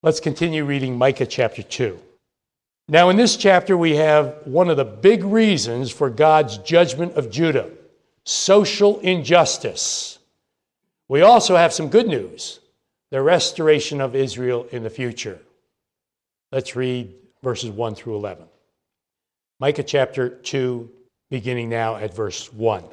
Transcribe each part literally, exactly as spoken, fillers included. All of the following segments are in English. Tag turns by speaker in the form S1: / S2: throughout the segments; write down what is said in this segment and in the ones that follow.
S1: Let's continue reading Micah chapter two. Now in this chapter we have one of the big reasons for God's judgment of Judah, social injustice. We also have some good news, the restoration of Israel in the future. Let's read verses one through eleven. Micah chapter two, beginning now at verse one.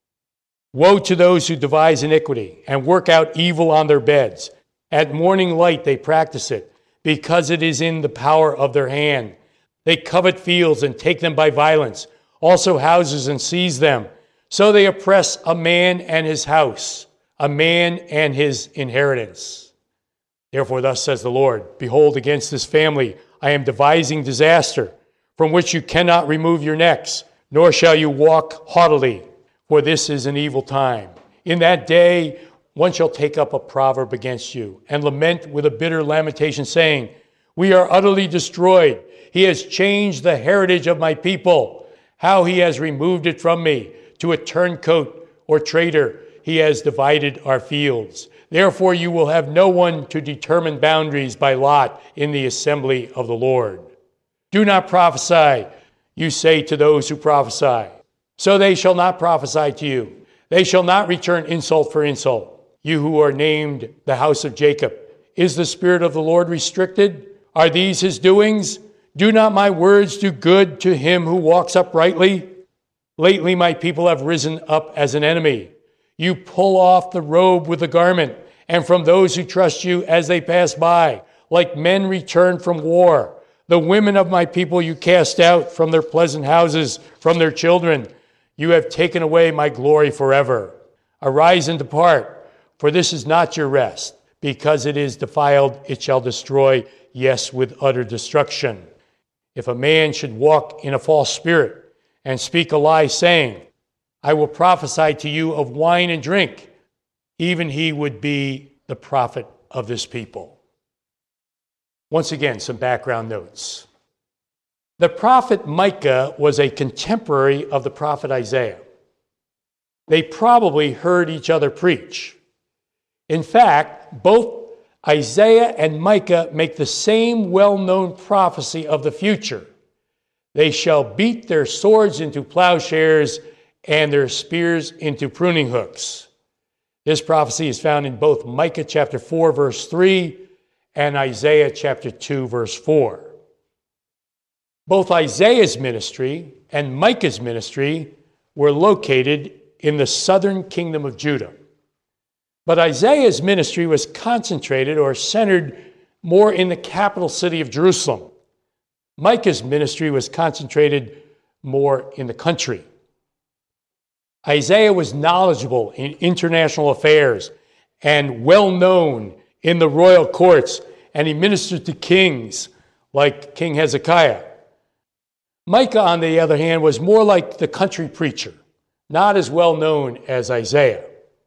S1: Woe to those who devise iniquity and work out evil on their beds. At morning light they practice it, because it is in the power of their hand. They covet fields and take them by violence, also houses and seize them. So they oppress a man and his house, a man and his inheritance. Therefore thus says the Lord, behold, against this family I am devising disaster, from which you cannot remove your necks, nor shall you walk haughtily, for this is an evil time. In that day one shall take up a proverb against you, and lament with a bitter lamentation, saying, we are utterly destroyed. He has changed the heritage of my people, how he has removed it from me. To a turncoat or traitor, he has divided our fields. Therefore you will have no one to determine boundaries by lot in the assembly of the Lord. Do not prophesy, you say to those who prophesy. So they shall not prophesy to you. They shall not return insult for insult. You who are named the house of Jacob, is the Spirit of the Lord restricted? Are these his doings? Do not my words do good to him who walks uprightly? Lately my people have risen up as an enemy. You pull off the robe with the garment, and from those who trust you as they pass by, like men returned from war. The women of my people you cast out from their pleasant houses, from their children. You have taken away my glory forever. Arise and depart, for this is not your rest. Because it is defiled, it shall destroy, yes, with utter destruction. If a man should walk in a false spirit and speak a lie, saying, I will prophesy to you of wine and drink, even he would be the prophet of this people. Once again, some background notes. The prophet Micah was a contemporary of the prophet Isaiah. They probably heard each other preach. In fact, both Isaiah and Micah make the same well-known prophecy of the future. They shall beat their swords into plowshares and their spears into pruning hooks. This prophecy is found in both Micah chapter four, verse three, and Isaiah chapter two, verse four. Both Isaiah's ministry and Micah's ministry were located in the southern kingdom of Judah. But Isaiah's ministry was concentrated or centered more in the capital city of Jerusalem. Micah's ministry was concentrated more in the country. Isaiah was knowledgeable in international affairs and well known in the royal courts, and he ministered to kings like King Hezekiah. Micah, on the other hand, was more like the country preacher, not as well known as Isaiah.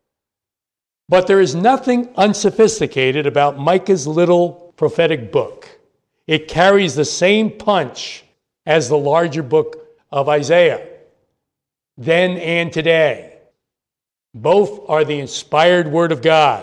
S1: But there is nothing unsophisticated about Micah's little prophetic book. It carries the same punch as the larger book of Isaiah, then and today. Both are the inspired word of God.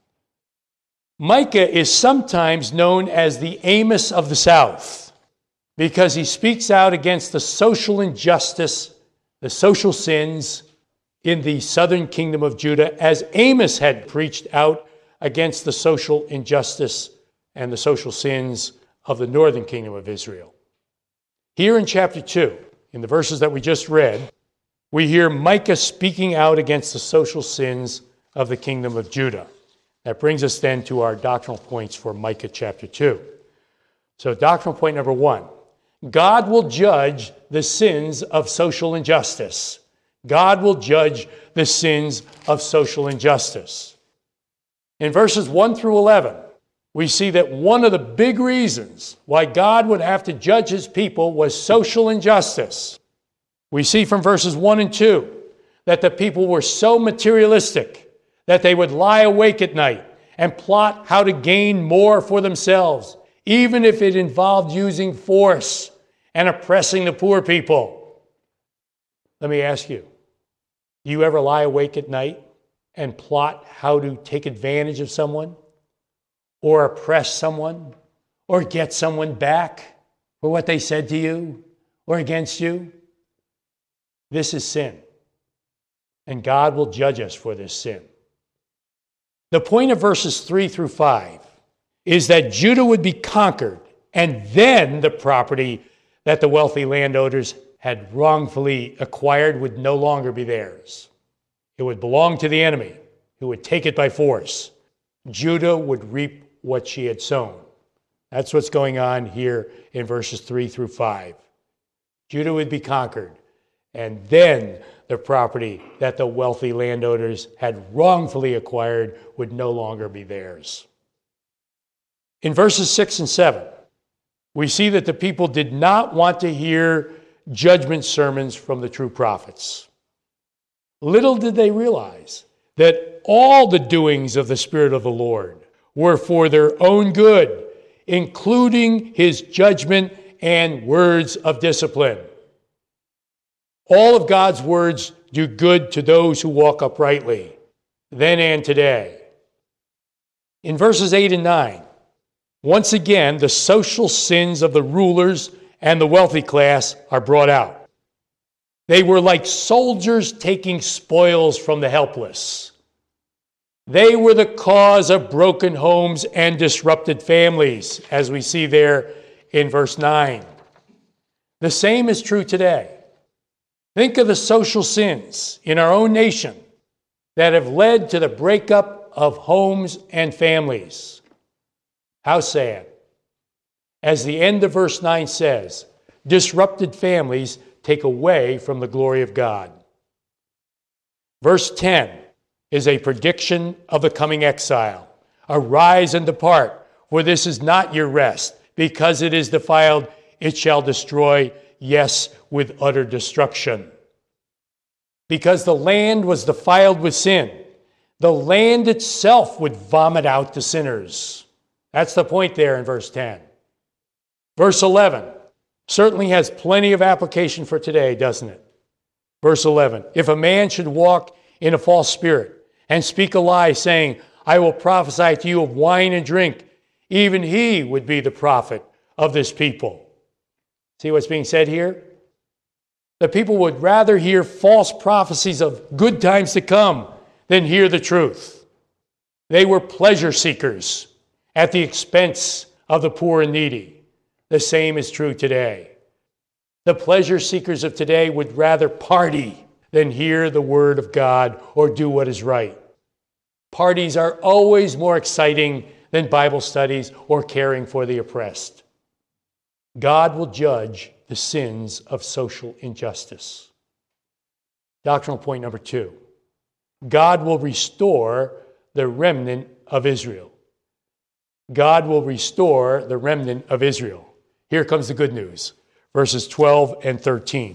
S1: Micah is sometimes known as the Amos of the South because he speaks out against the social injustice, the social sins in the southern kingdom of Judah, as Amos had preached out against the social injustice and the social sins of the northern kingdom of Israel. Here in chapter two, in the verses that we just read, we hear Micah speaking out against the social sins of the kingdom of Judah. That brings us then to our doctrinal points for Micah chapter two. So doctrinal point number one, God will judge the sins of social injustice. God will judge the sins of social injustice. In verses one through eleven, we see that one of the big reasons why God would have to judge his people was social injustice. We see from verses one and two that the people were so materialistic that they would lie awake at night and plot how to gain more for themselves, even if it involved using force and oppressing the poor people. Let me ask you, do you ever lie awake at night and plot how to take advantage of someone or oppress someone or get someone back for what they said to you or against you. This is sin, and God will judge us for this sin. The point of verses three through five is that Judah would be conquered, and then the property that the wealthy landowners had wrongfully acquired would no longer be theirs. It would belong to the enemy, who would take it by force. Judah would reap what she had sown. That's what's going on here in verses three through five. Judah would be conquered, and then the property that the wealthy landowners had wrongfully acquired would no longer be theirs. In verses six and seven, we see that the people did not want to hear judgment sermons from the true prophets. Little did they realize that all the doings of the Spirit of the Lord were for their own good, including his judgment and words of discipline. All of God's words do good to those who walk uprightly, then and today. In verses eight and nine, once again, the social sins of the rulers and the wealthy class are brought out. They were like soldiers taking spoils from the helpless. They were the cause of broken homes and disrupted families, as we see there in verse nine. The same is true today. Think of the social sins in our own nation that have led to the breakup of homes and families. How sad. As the end of verse nine says, disrupted families take away from the glory of God. Verse ten is a prediction of the coming exile. Arise and depart, for this is not your rest. Because it is defiled, it shall destroy, yes, with utter destruction. Because the land was defiled with sin, the land itself would vomit out the sinners. That's the point there in verse ten. Verse eleven certainly has plenty of application for today, doesn't it? Verse eleven, if a man should walk in a false spirit and speak a lie, saying, I will prophesy to you of wine and drink, even he would be the prophet of this people. See what's being said here? The people would rather hear false prophecies of good times to come than hear the truth. They were pleasure seekers at the expense of the poor and needy. The same is true today. The pleasure seekers of today would rather party than hear the word of God or do what is right. Parties are always more exciting than Bible studies or caring for the oppressed. God will judge the sins of social injustice. Doctrinal point number two. God will restore the remnant of Israel. God will restore the remnant of Israel. Here comes the good news. Verses twelve and thirteen.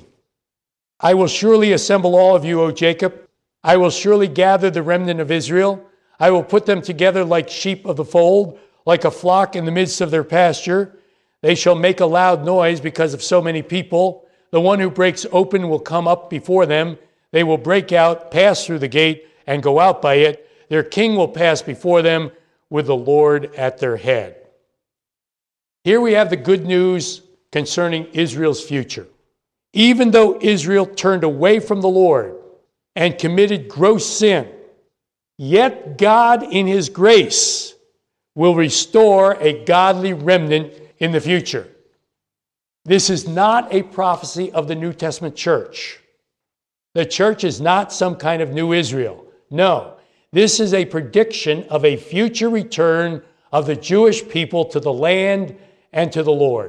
S1: I will surely assemble all of you, O Jacob. I will surely gather the remnant of Israel. I will put them together like sheep of the fold, like a flock in the midst of their pasture. They shall make a loud noise because of so many people. The one who breaks open will come up before them. They will break out, pass through the gate, and go out by it. Their king will pass before them with the Lord at their head. Here we have the good news concerning Israel's future. Even though Israel turned away from the Lord and committed gross sin, yet God in his grace will restore a godly remnant in the future. This is not a prophecy of the New Testament church. The church is not some kind of new Israel. No, this is a prediction of a future return of the Jewish people to the land and to the Lord.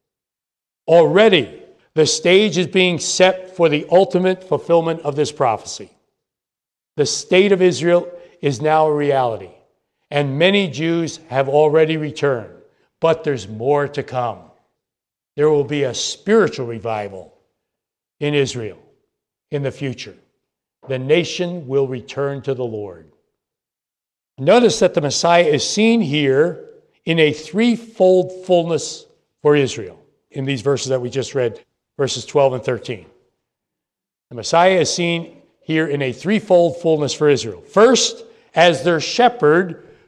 S1: Already, the stage is being set for the ultimate fulfillment of this prophecy. The state of Israel is now a reality, and many Jews have already returned, but there's more to come. There will be a spiritual revival in Israel in the future. The nation will return to the Lord. Notice that the Messiah is seen here in a threefold fullness for Israel in these verses that we just read, verses twelve and thirteen. The Messiah is seen here in a threefold fullness for Israel. First, as their shepherd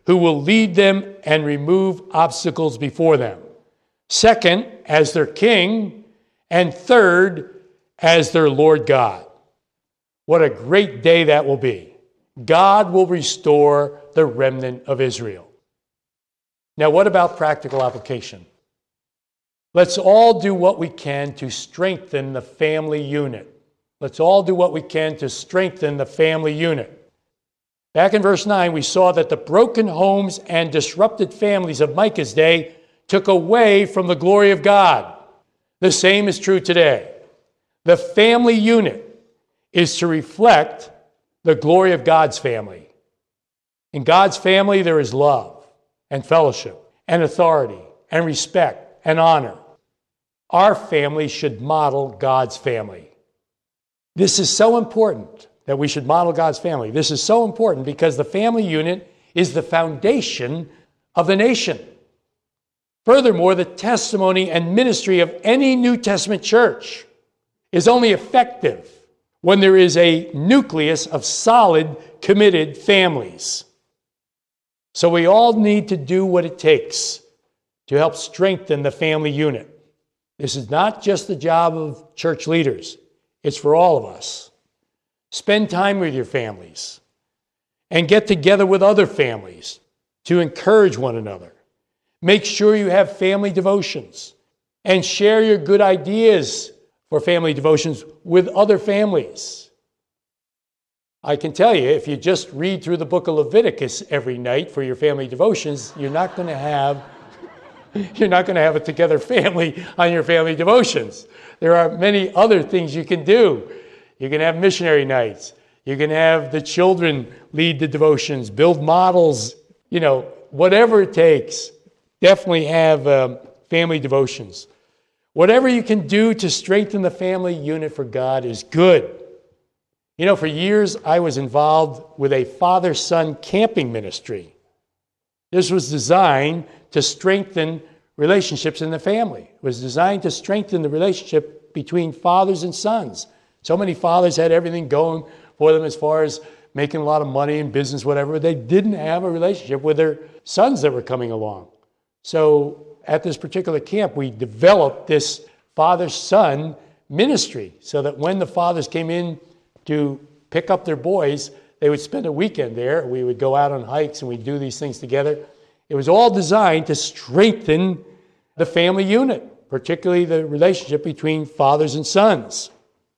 S1: who will lead them and remove obstacles before them. Second, as their king. And third, as their Lord God. What a great day that will be. God will restore the remnant of Israel. Now, what about practical application? Let's all do what we can to strengthen the family unit. Let's all do what we can to strengthen the family unit. Back in verse nine, we saw that the broken homes and disrupted families of Micah's day took away from the glory of God. The same is true today. The family unit is to reflect the glory of God's family. In God's family, there is love and fellowship and authority and respect and honor. Our family should model God's family. This is so important that we should model God's family. This is so important because the family unit is the foundation of the nation. Furthermore, the testimony and ministry of any New Testament church is only effective when there is a nucleus of solid, committed families. So we all need to do what it takes to help strengthen the family unit. This is not just the job of church leaders. It's for all of us. Spend time with your families and get together with other families to encourage one another. Make sure you have family devotions and share your good ideas for family devotions with other families. I can tell you, if you just read through the book of Leviticus every night for your family devotions, you're not going to have you're not going to have a together family on your family devotions. There are many other things you can do. You can have missionary nights. You can have the children lead the devotions, build models, you know, whatever it takes. Definitely have um, family devotions. Whatever you can do to strengthen the family unit for God is good. You know, for years I was involved with a father-son camping ministry. This was designed to strengthen relationships in the family. It was designed to strengthen the relationship between fathers and sons. So many fathers had everything going for them as far as making a lot of money in business, whatever. But they didn't have a relationship with their sons that were coming along. So at this particular camp, we developed this father-son ministry so that when the fathers came in to pick up their boys, they would spend a weekend there. We would go out on hikes and we'd do these things together. It was all designed to strengthen the family unit, particularly the relationship between fathers and sons.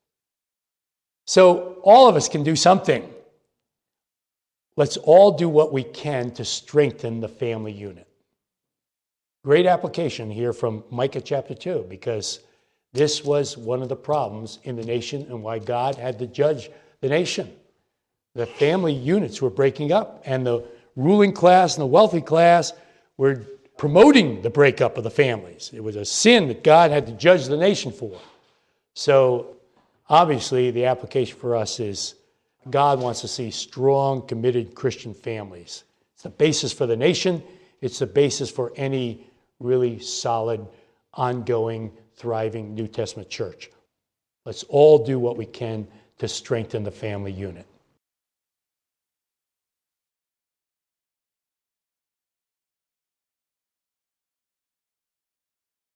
S1: So all of us can do something. Let's all do what we can to strengthen the family unit. Great application here from Micah chapter two, because this was one of the problems in the nation and why God had to judge the nation. The family units were breaking up, and the ruling class and the wealthy class were promoting the breakup of the families. It was a sin that God had to judge the nation for. So obviously the application for us is God wants to see strong, committed Christian families. It's the basis for the nation. It's the basis for any really solid, ongoing, thriving New Testament church. Let's all do what we can to strengthen the family unit.